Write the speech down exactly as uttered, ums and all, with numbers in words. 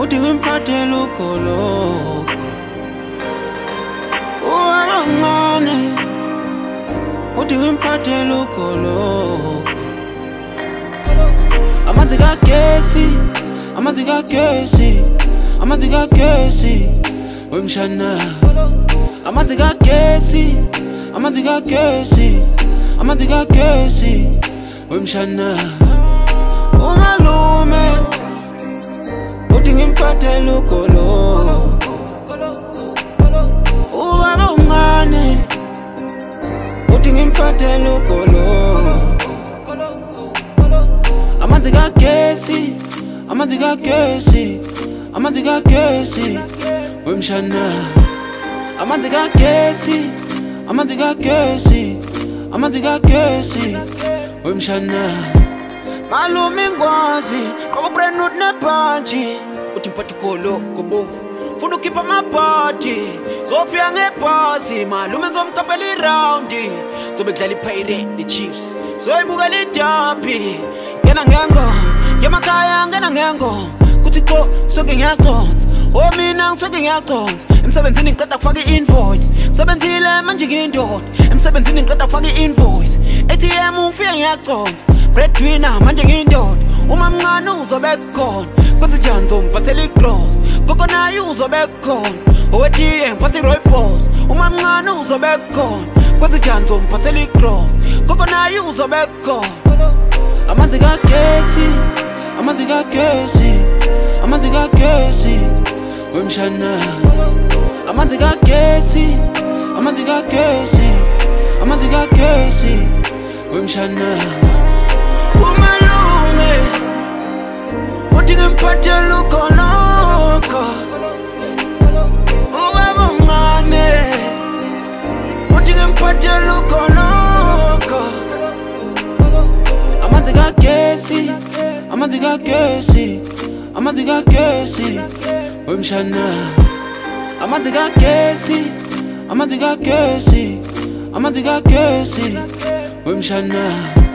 uthi ngimphathele ugoloko uwabangane uthi ngimphathele ugoloko amanzi kagesi amanzi kagesi amanzi kagesi wemshana amanzi kagesi amanzi kagesi amanzi kagesi wemshana umalume uthi ngimphathele ugoloko ubaba umncane uthi ngimphathele ugoloko amanzi kagesi amanzi kagesi amanzi kagesi wemshana amanzi kagesi amanzi kagesi amanzi kagesi wemshana malume ngwazi qokubrand not nephansi uthi mphatha ugoloko bo funa ukhipha amabhadi zofika ngebhasi malume ngizomkapela iround zobe kudlala iPirate neChiefs zoyibukela iDerby ngena ngengoma ngemakhaya ngena ngengoma kuthi qo sonke ngiyaconsa oh mina ngisuke ngiyaconsa emsebenzini ngiqeda kufaka i-invoice ngisebenzile manje ngiyindoda emsebenzini ngiqeda kufaka i-invoice A T M ufike ngiyaconsa breadwinner manje ngiyindoda uma mncane uzobe khona kwenze njani ngizomphathela i-cross gogo naye uzobe khona owetiye ngiphathe i-rooibos uma mncane uzobe khona kwenze njani ngizomphathela i-cross gogo naye uzobe khona amanzi kagesi amanzi kagesi amanzi kagesi wemshana amanzi kagesi amanzi kagesi amanzi kagesi wemshana umalume uthi ngimphathele ugoloko ubaba umncane uthi ngimphathele ugoloko amanzi kagesi amanzi kagesi amanzi kagesi wemshana amanzi kagesi amanzi kagesi amanzi kagesi wemshana